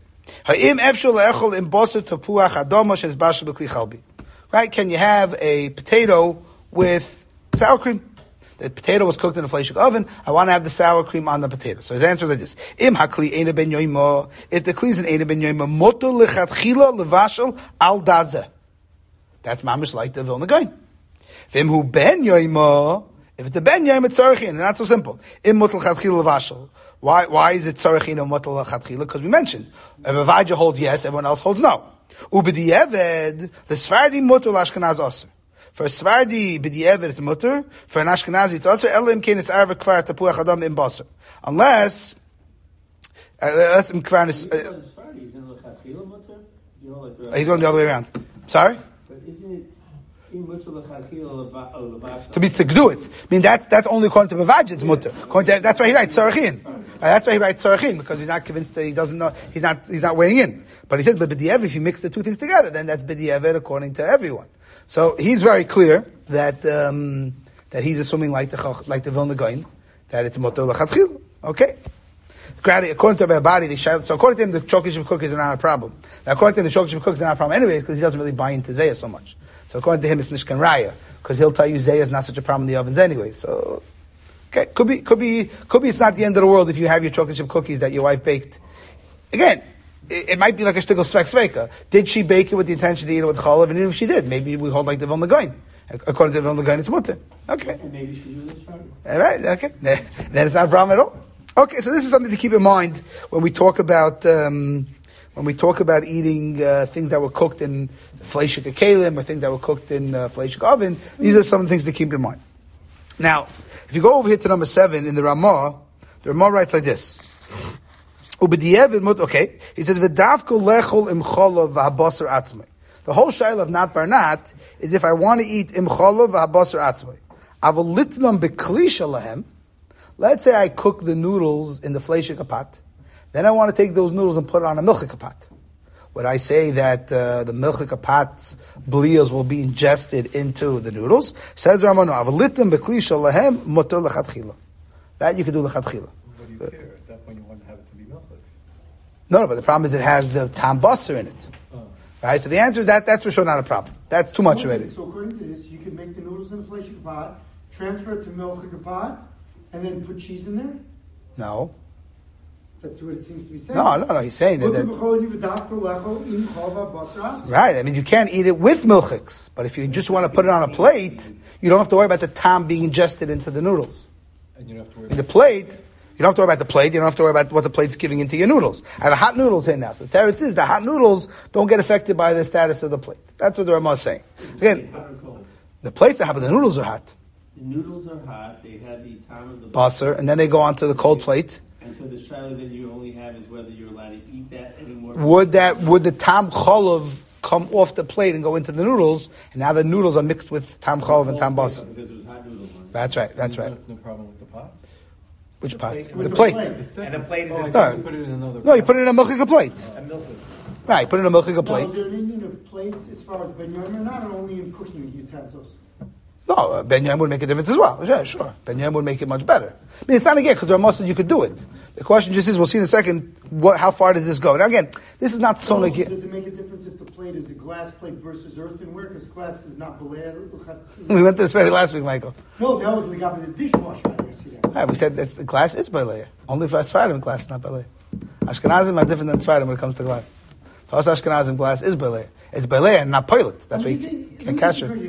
Right? Can you have a potato with sour cream? The potato was cooked in a fleishik oven. I want to have the sour cream on the potato. So his answer is like this. If the kli is an Ein Ben Yoima, motor lechatchila levashel al daze. That's mamish like the Vilna Gaon. V'imhu Ben Yoima, if it's a Ben Yoima, it's tzarichin, and not so simple. Im motor lechatchila levashel. Why is it tzarichin or motor lechatchila? Because we mentioned, Ravaja holds yes, everyone else holds no. Ubediyeved, the Sfardi motor l'Ashkenaz aser. For a Svardi, b'di'evet, it's mutter. For an Ashkenazi, it's also elim kenis arva kvar tapuach adam im basar. Unless im kvar He's he's going the other way around. Sorry? But isn't it To do it. I mean, that's only according to Bavaja, it's mutter. That's why he writes Sarachin. That's why he writes Sarachin, because he's not convinced that he doesn't know, he's not weighing in. But he says, but b'di'evet, if you mix the two things together, then that's b'di'evet according to everyone. So he's very clear that he's assuming like the Vilna Gaon that it's motor l'chatchil. Okay. According to Rabbi Abadi, so according to him, the chocolate chip cookies are not a problem. Now, according to him, the chocolate chip cookies are not a problem anyway because he doesn't really buy into Zayah so much. So according to him, it's Nishkan Raya because he'll tell you Zayah is not such a problem in the ovens anyway. So okay, could be it's not the end of the world if you have your chocolate chip cookies that your wife baked. Again, it might be like a shtigl sveka. Did she bake it with the intention to eat it with chalav? And even if she did, maybe we hold like the Vilna Gaon. According to the Vilna Gaon, it's mutter. Okay. And maybe she do this Friday. All right. Okay. Then it's not a problem at all. Okay. So this is something to keep in mind when we talk about eating things that were cooked in fleishik kalim or things that were cooked in fleishik oven. These are some things to keep in mind. Now, if you go over here to number 7 in the Ramah writes like this. Okay. He says, "V'davko lechol im cholov v'habasar atzmei." The whole shayla of not barnat is if I want to eat im cholov v'habasar atzmei. Aval litnam beklisha lahem. Let's say I cook the noodles in the fleishik pot. Then I want to take those noodles and put it on a milchik pot. Would I say that the milchik pot's blias will be ingested into the noodles? Says Ramano, "Aval litnam beklisha lahem mutar lechatchila." That you can do lechatchila. What do you care? At that point, you want to have it to be milchik. No, but the problem is it has the tam basar in it. Right? So the answer is that's for sure not a problem. That's too much already. So according to this, you can make the noodles in a fleishik pot, transfer it to milchik pot, and then put cheese in there? No. That's what it seems to be saying. No. He's saying that. Right. That means you can't eat it with milchiks. But if you just want to put it on a plate, you don't have to worry about the tam being ingested into the noodles. And you don't have to worry in the plate, you don't have to worry about the plate. You don't have to worry about what the plate's giving into your noodles. I have hot noodles here now. So the teretz is the hot noodles don't get affected by the status of the plate. That's what the Ramah is saying. Again, the plates are hot, but the noodles are hot. The noodles are hot. They have the time of the Basar, and then they go onto the cold plate. And so the shaila that you only have is whether you're allowed to eat that anymore. Would the tam cholov come off the plate and go into the noodles? And now the noodles are mixed with tam cholov and tam basar. Because it was hot noodles. That's right. No problem with the pot? Which pot? With The plate. And the plate is Oh, I in thought you put it in another. No, you put it in a milchika plate. a milchik. Right, put it in a milchika Now, plate. is there an Indian of plates as far as ben yom or not, or only in cooking utensils? No, Ben Yom would make a difference as well. Yeah, sure. Ben Yom would make it much better. I mean, it's not again because there are muscles you could do it. The question just is, we'll see in a second, how far does this go? Now again, this is not so Also, like. does it make a difference if the plate is a glass plate versus earthenware? Because glass is not belay. We went to this very last week, Michael. No, that was we got with the dishwasher. I guess you know. Right, we said that glass is balei. Only for Sfardim, glass is not balei. Ashkenazim are different than Sfardim when it comes to glass. For us Ashkenazim, glass is balei. It's balei and not pilot. That's why you can't catch it.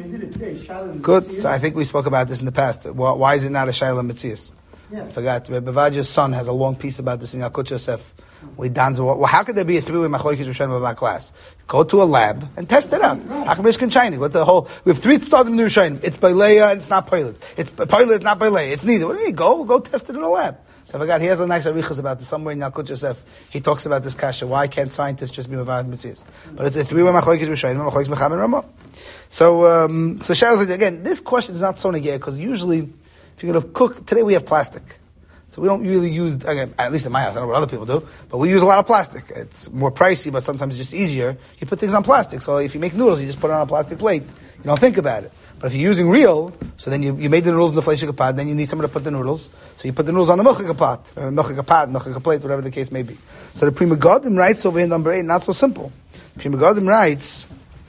Good. So I think we spoke about this in the past. Why is it not a Shaila Metzias? Yeah. I forgot. Rebbe Vaj's son has a long piece about this in Yalkut Yosef. Well, how could there be a three-way machlokes Rishonim about glass? Go to a lab and test it out. How come Mishkan China? What's the whole? We have three starting in the Rishonim. It's Baileya and it's not pilot. It's pilot, it's not Baileya. It's neither. What do you go test it in a lab? So I forgot. He has a nice arichas about this somewhere in Yalkut Yosef. He talks about this kasha. Why can't scientists just be Mavad Metzias? But it's a three-way machlokes Rishonim, machlokes Mecham and Ramah. So Shailas, again, this question is not so negay because usually, if you're going to cook today, we have plastic. So we don't really use, again, at least in my house, I don't know what other people do, but we use a lot of plastic. It's more pricey, but sometimes it's just easier. You put things on plastic. So if you make noodles, you just put it on a plastic plate. You don't think about it. But if you're using real, so then you made the noodles in the fleishik pot, then you need someone to put the noodles. So you put the noodles on the milchik pot, milchik plate, whatever the case may be. So the Pri Megadim writes over here in number 8, not so simple. Pri Megadim writes,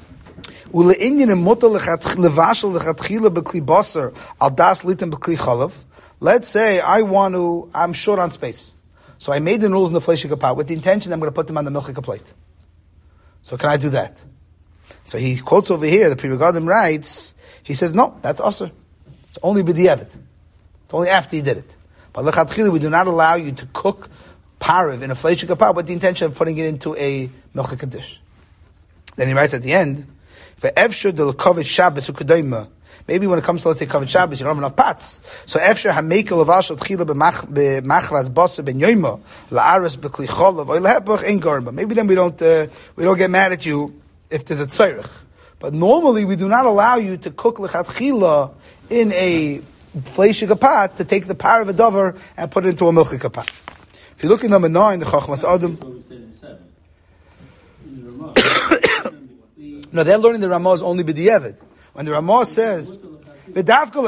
let's say I'm short on space. So I made the noodles in the fleishik pot with the intention I'm going to put them on the milchik plate. So can I do that? So he quotes over here, the Pri Megadim writes, he says, no, that's usher. It's only b'di'evet. It's only after you did it. But lechatchila, we do not allow you to cook parav in a fleishik pot with the intention of putting it into a milchik dish. Then he writes at the end, maybe when it comes to, let's say, Kavod Shabbos, you don't have enough pots. So, efshar hamekel avashal tchila b'machvaz basa ben yoyma la'aras b'kli cholav oy lehepach ein garba. Maybe then we don't get mad at you if there's a tzarech. But normally we do not allow you to cook lechatchila in a fleishik pot to take the power of a dover and put it into a milchik pot. If you look in number 9, the Chachmas Adam. No, they're learning the Ramah is only b'di'evet. When the Ramah says, it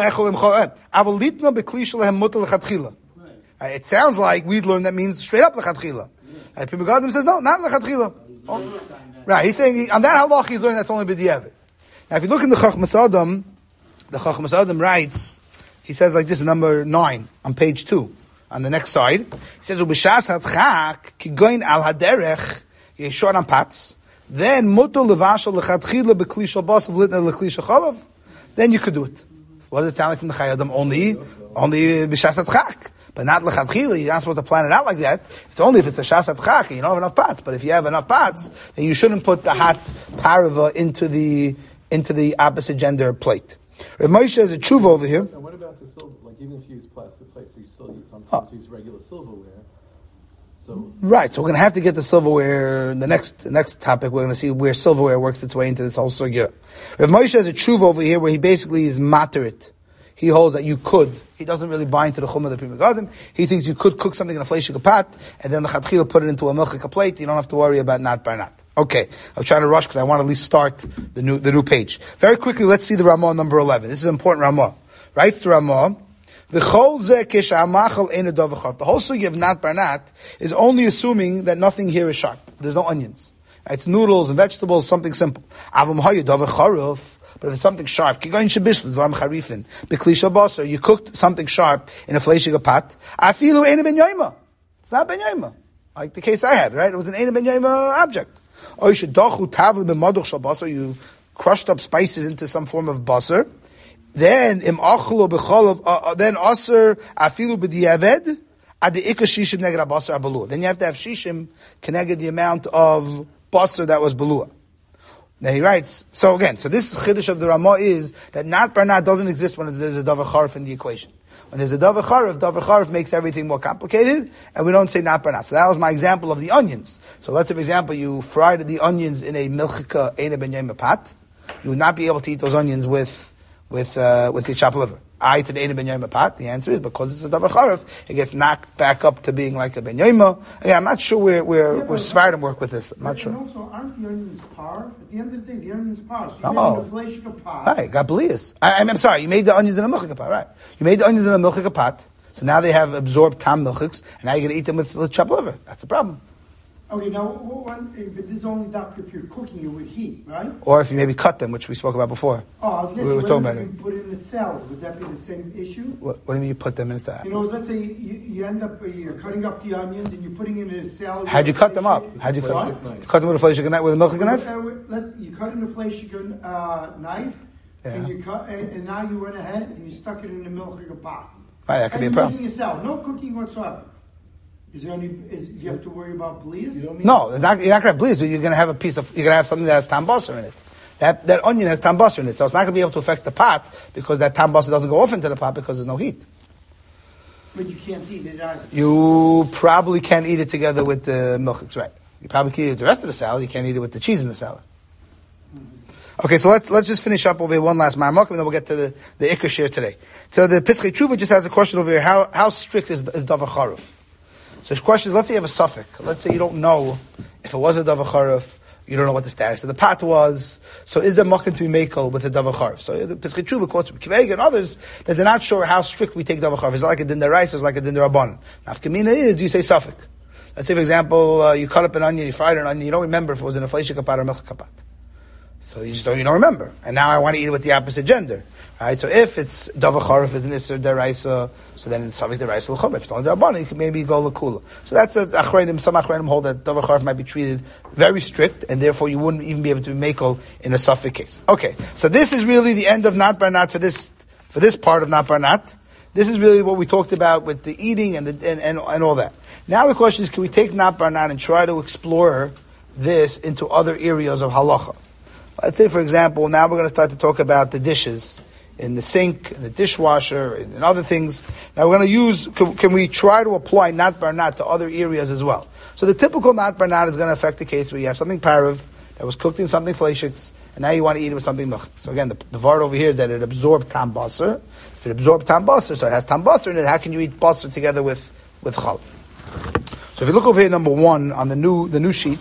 sounds like we'd learn that means straight up lechatchila. Pri Megadim says, no, not lechatchila. Right, he's saying, on that halach he's learning that's only b'di'evet. Now if you look in the Chachmas Adam writes, he says like this in number 9, on page 2, on the next side, he says, Ubishas hatchak, ki goin al haderech, you're short on pots, then mutar levashal lechatchila b'kli shabas of litna lekli shachalav, then you could do it. What does it sound like from the Chayei Adam? Only b'shas atchak, but not lechatchila. You're not supposed to plan it out like that. It's only if it's a shas atchak and you don't have enough pots. But if you have enough pots, then you shouldn't put the hot parava into the opposite gender plate. Rav Moshe has a tshuva over here. And what about the silver? Like even if you use plastic plates, you still use regular silverware. So Right, so we're going to have to get the silverware in the next topic. We're going to see where silverware works its way into this whole sugya. Rav Moshe has a tshuva over here where he basically is materit. He holds that you could. He doesn't really buy into the chum of the Pri Megadim. He thinks you could cook something in a fleishik pot, and then the chatchila put it into a milchik plate. You don't have to worry about not bar not. Okay, I'm trying to rush because I want to at least start the new page. Very quickly, let's see the Ramah number 11. This is an important Ramah. Writes the Ramah, the whole sugya of not bar not is only assuming that nothing here is sharp. There's no onions. It's noodles and vegetables, something simple. But if it's something sharp, you cooked something sharp in a fleishig pot, it's not ben yoima. Like the case I had, right? It was an ben yoima object. You crushed up spices into some form of basar. Then then aser afilu b'diavad ad ikka shishim neged basar abalua. Then you have to have shishim connected the amount of basar that was balua. Now he writes, so this chiddush of the Ramah is that not bar not doesn't exist when there's a davar charif in the equation. When there's a davar charif makes everything more complicated, and we don't say not bar not. So that was my example of the onions. So let's say, for example, you fried the onions in a milchika eina ben yoma pot. You would not be able to eat those onions with the chopped liver. I to the eina ben yoma pot. The answer is because it's a davar charif, it gets knocked back up to being like a ben yoma. Again, I'm not sure where Svardim work with this. I'm not sure. And also, aren't the onions par? At the end of the day, the onions par. So you Oh. made a fleishik pot. Right, got blias. I'm sorry, you made the onions in a milchik pot, right? You made the onions in a milchik pot, so now they have absorbed tam milchiks, and now you're going to eat them with chopped liver. That's the problem. Okay, now, but this is only doctor if you're cooking it with heat, right? Or if you maybe cut them, which we spoke about before. Oh, I was going We to were say, talking whether about you put it in a salad, would that be the same issue? What do you mean you put them in a salad? You know, let's say you end up, you're cutting up the onions and you're putting it in a salad. How'd you cut them up? How'd you cut What? them? You cut them with a fleishik knife, with a milchik knife? You cut in a fleishik knife, Yeah. and you cut, and now you went ahead and you stuck it in the milchik pot. Right, that could be a And problem. you're making a salad, no cooking whatsoever. Do you have to worry about blias? No, you're not going to have blias, but you're going to have you're going to have something that has tam basar in it. That onion has tam basar in it, so it's not going to be able to affect the pot because that tam basar doesn't go off into the pot because there's no heat. But you can't eat it either. You probably can't eat it together with the milchiks, right? You probably can't eat it with the rest of the salad. You can't eat it with the cheese in the salad. Okay, so let's just finish up over here one last marmok, and then we'll get to the ikar shir today. So the Pitzchei Tshuva just has a question over here: how strict is davar charuf? So the question is: let's say you have a suffix. Let's say you don't know if it was a davar charuf. You don't know what the status of the pot was. So is there makom to be makel with a davar charuf? So the Pitzchei Tshuva quotes Kiveg and others that they're not sure how strict we take davar charuf. Is it like a din deraisa? Is it like a din derabbanan? Nafkamina is: do you say suffix? Let's say, for example, you cut up an onion, you fried an onion, you don't remember if it was in a fleishik pot or milchik pot. So you don't remember. And now I want to eat it with the opposite gender. Right? So if it's davar charuf, is an isser deraisa, so then it's suffix deraisa l'chumra. If it's only derabbanan, you can maybe go l'kula. So that's achreinim. Some achreinim hold that davar charuf might be treated very strict, and therefore you wouldn't even be able to be makel in a suffix case. Okay, so this is really the end of not bar not for this part of not bar not. This is really what we talked about with the eating and all that. Now the question is, can we take not bar not and try to explore this into other areas of halacha? Let's say, for example, now we're going to start to talk about the dishes in the sink, in the dishwasher, and other things. Now we're going to use, can we try to apply not bar not to other areas as well? So the typical not bar not is going to affect the case where you have something parav that was cooked in something fleishiks, and now you want to eat it with something milchik. So again, the word over here is that it absorbed tam basar. If it absorbed tam basar, so it has tam basar in it, how can you eat basar together with chalav? So if you look over here, number 1 on the new sheet,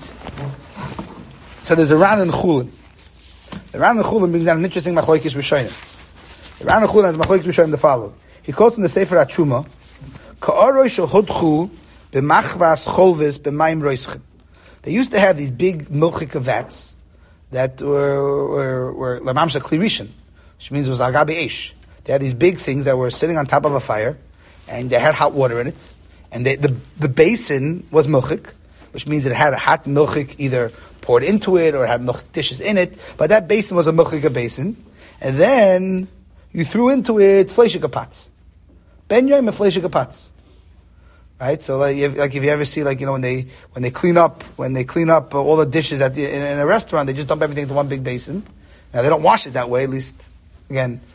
so there's a Ran and Chulin. The Ran and Chulin brings down an interesting machlokes rishonim. The Ran and Chulin has machlokes rishonim the following. He quotes in the Sefer HaTshuma, Ka'aroi shel hodchu b'machvas cholvis b'mayim roischim. They used to have these big milchik vats that were lamamsha klirishin, which means it was agabe eish. They had these big things that were sitting on top of a fire, and they had hot water in it. And the basin was milchik, which means it had a hot milchik either poured into it or had milchik dishes in it. But that basin was a milchik basin. And then you threw into it fleishik pots. Ben yoim and fleishik pots. Right? So like if you ever see, like, you know, when they clean up all the dishes in a restaurant, they just dump everything into one big basin. Now they don't wash it that way, at least, again,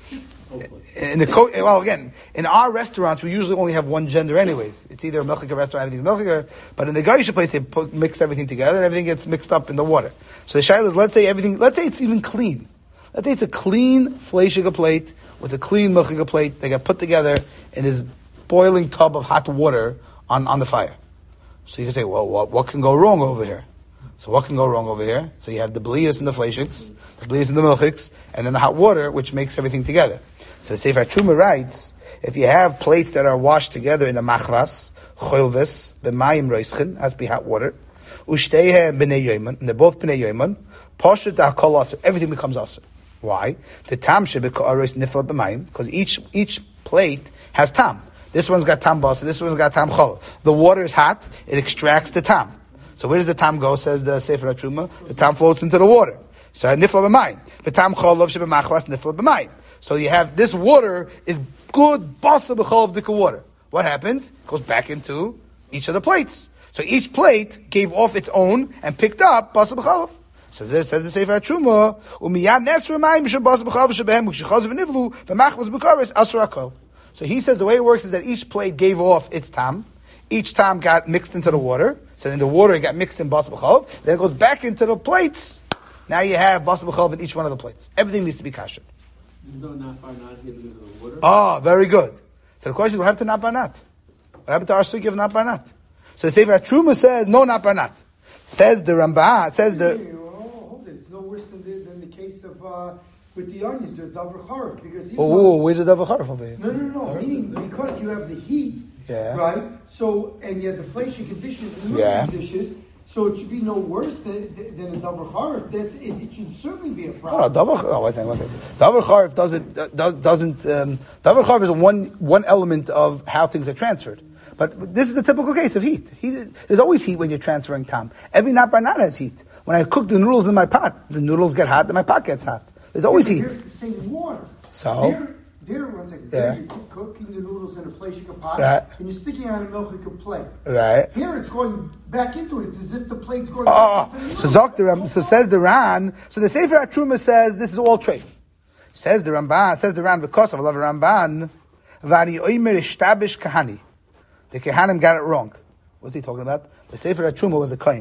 Again, in our restaurants, we usually only have one gender anyways. It's either a milchika restaurant, everything's milchika, but in the Geisha place, they mix everything together, and everything gets mixed up in the water. So the shayla is, let's say it's even clean. Let's say it's a clean fleishiga plate with a clean milchika plate. They got put together in this boiling tub of hot water on the fire. So you can say, well, what can go wrong over here? So what can go wrong over here? So you have the blias and the fleishiks, the blias and the milchiks, and then the hot water, which makes everything together. So the Sefer Truma writes, if you have plates that are washed together in a machvas, choilvis, b'mayim roischen, has to be hot water, ushteihe b'nei yoiman, and they're both b'nei yoiman, poshet ha'kol aser, everything becomes aser. Why? The tam shebeka'aros nifla b'mayim, because each plate has tam. This one's got tam basa, this one's got tam chol. The water is hot, it extracts the tam. So where does the tam go, says the Sefer Truma? The tam floats into the water. So nifla b'mayim. The tam chol of shebemachvas nifla b'mayim. So you have, this water is good basa b'chol of dika water. What happens? It goes back into each of the plates. So each plate gave off its own and picked up basa b'chol. So this says the Sefer Truma, umiyad nesru mayim b'shem basa b'chol shebehem u'kshichaz v'nivlu b'machvas b'kares asur hakol. So he says the way it works is that each plate gave off its tam. Each tam got mixed into the water. So then the water got mixed in basa b'chol. Then it goes back into the plates. Now you have basa b'chol in each one of the plates. Everything needs to be kasher. There's no not here because of the water. Oh, very good. So the question is, what happened to not barnat? What happened to our sugi of not barnat? So the Sefer Truma says, no, not barnat. Says the Ramban, says the... Hold it. It's no worse than the case of, with the onions, they're davar charif, because... where's the davar charif over here? No. Meaning, because you have the heat, right? So, and you have the fleshly conditions and the conditions, so it should be no worse than a davar charif. That it should certainly be a problem. One second. Davar charif doesn't. Davar charif is one element of how things are transferred. But this is the typical case of heat. There's always heat when you're transferring tam. Every nat barnat has heat. When I cook the noodles in my pot, the noodles get hot, then my pot gets hot. There's always heat. Here's the same water. So. One second. There you're cooking the noodles in a fleshika pot, and you're sticking it on a milchika plate. Right. Here it's going back into it. It's as if the plate's going back into the noodles. So says the Ran. So the Sefer Truma says this is all treif. Says the Ran because of Ramban. Vani oimer ishtabish kahani. The Kehanim got it wrong. What's he talking about? The Sefer Truma was a kohen.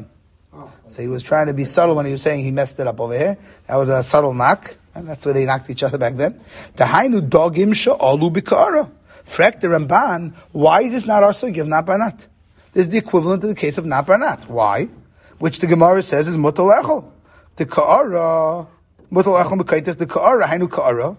So he was trying to be subtle when he was saying he messed it up over here. That was a subtle knock. And that's where they knocked each other back then. Tahainu dogim sha'alu b'ka'ara. Frek the Ramban, why is this not our sugi of not barnat? This is the equivalent to the case of not barnat. Why? Which the Gemara says is mutol echol. The ka'ara, mutol echol b'kaitich, the ka'ara, hainu ka'ara.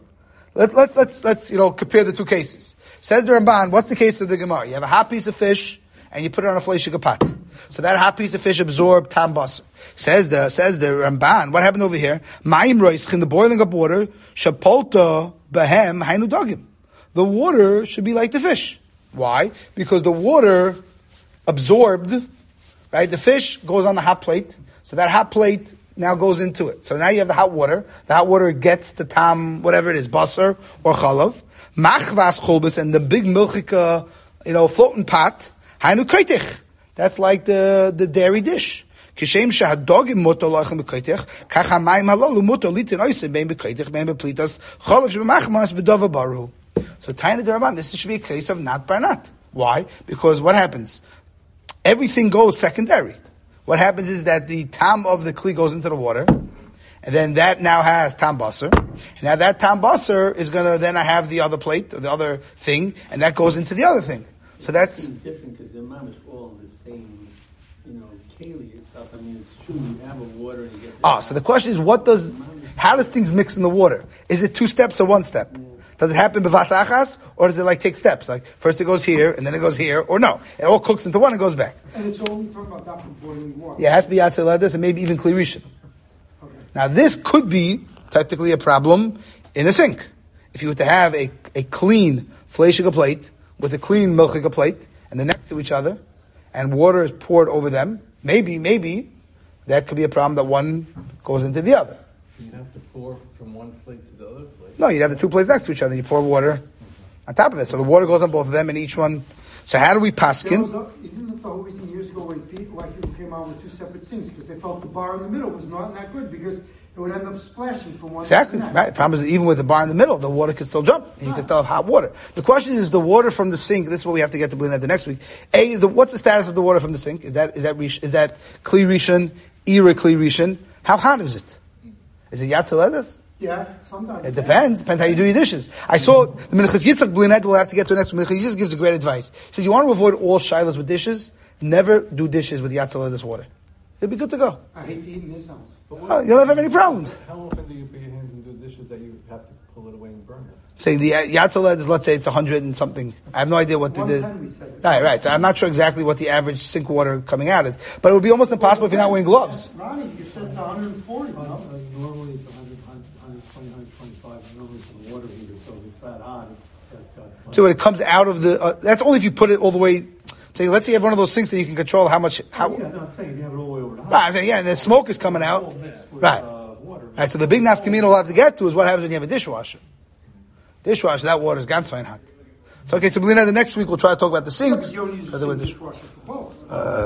Let's compare the two cases. Says the Ramban, what's the case of the Gemara? You have a hot piece of fish, and you put it on a fleshika pot. So that hot piece of fish absorbed tam basar. Says the Ramban, what happened over here? Ma'im roisch, the boiling up water, shapolta behem hainu dogim. The water should be like the fish. Why? Because the water absorbed, right? The fish goes on the hot plate, so that hot plate now goes into it. So now you have the hot water. The hot water gets the tam, whatever it is, basar or chalav. Machvas chulbus, and the big milchika, floating pot, hainu kaitich. That's like the dairy dish. Kishem shahadogim moto lachem b'kaitich, kach hamayim halalu moto litin oisim bein b'kaitich bein b'plitas chalav sheb'machmas v'dova baru. So Taina Deraban, this should be a case of not barnat. Why? Because what happens? Everything goes secondary. What happens is that the tam of the kli goes into the water, and then that now has tam basar. And now that tam basar is going to then I have the other plate, or the other thing, and that goes into the other thing. So that's different because the mamish all in the same, keli itself. I mean, it's true. You have a water and you get. So the question is, how does things mix in the water? Is it 2 steps or 1 step? Yeah. Does it happen b'vas achas, or does it take steps? Like first it goes here and then it goes here, or no? It all cooks into one and goes back. And it's only talking about that boiling water. Yeah, it has to be yatzeh ladis and maybe even kli rishon. Okay. Now this could be technically a problem in a sink. If you were to have a clean fleshika plate with a clean milchika plate, and they're next to each other, and water is poured over them, maybe, that could be a problem that one goes into the other. You'd have to pour from one plate to the other plate? No, you'd have the 2 plates next to each other, and you pour water on top of it. So the water goes on both of them, and each one... So how do we paskin? Isn't it the whole reason years ago why people came out with 2 separate sinks? Because they felt the bar in the middle was not good, because it it would end up splashing from one Exactly, to the next. right. The problem is that even with the bar in the middle, the water can still jump, and you can still have hot water. The question is the water from the sink. This is what we have to get to Bli Neder next week. What's the status of the water from the sink? Is that Kli Rishon, Ira Kli Rishon? How hot is it? Is it Yatzel Edes? Yeah, sometimes. It depends. Depends how you do your dishes. I saw the Minchas Yitzchak Bli Neder. We'll have to get to next week. Minchas Yitzchak gives a great advice. He says you want to avoid all shilas with dishes. Never do dishes with Yatzel Edes water. It'll be good to go. I hate to eat in this house. You'll never have any problems. How often do you put your hands and do dishes that you have to pull it away and burn it? Saying the Yatzel Edes, let's say it's 100 and something. I have no idea what the 110 we said it. Right. So I'm not sure exactly what the average sink water coming out is, but it would be almost impossible if you're not wearing gloves. Ronnie, you said 140. No? Normally it's 120, 125, normally it's a water heater, so if it's that hot, it's So when it comes out of the, that's only if you put it all the way. Say, let's say you have one of those sinks that you can control how much. yeah, no, I'm saying you have it all the way over the Right, I'm saying, yeah, and the smoke is coming out. All mixed with, Right. Water. Right. So the big nafkamina we'll have to get to is what happens when you have a dishwasher. Dishwasher, that water is ganz fine hot. So okay, so Bli Neder, the next week we'll try to talk about the sinks. You don't use the same dishwasher for both.